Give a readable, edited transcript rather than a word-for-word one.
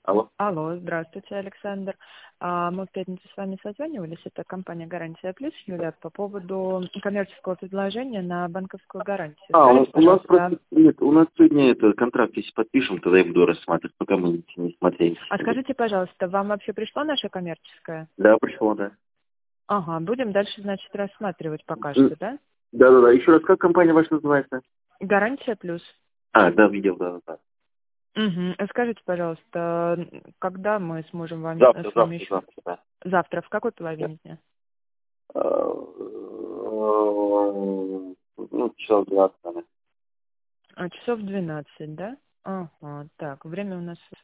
Алло. Алло, здравствуйте, Александр. Мы в пятницу с вами созванивались. Это компания «Гарантия Плюс», Юля, по поводу коммерческого предложения на банковскую гарантию. А, Скажите, у нас пожалуйста, просто нет, у нас сегодня это контракт, если подпишем, тогда я буду рассматривать, пока мы не смотрели. а скажите, пожалуйста, вам вообще пришла наша коммерческая? Да, пришло, да. Ага, будем дальше, значит, рассматривать пока М, что, да? Да-да-да, еще раз, как компания ваша называется? «Гарантия Плюс». А, да, видел, да. Угу. Скажите, пожалуйста, когда мы сможем Завтра, с вами еще... да. Завтра, в какой Да. половине дня? Ну, часов 12, наверное. Часов 12, да? Ага, так, время у нас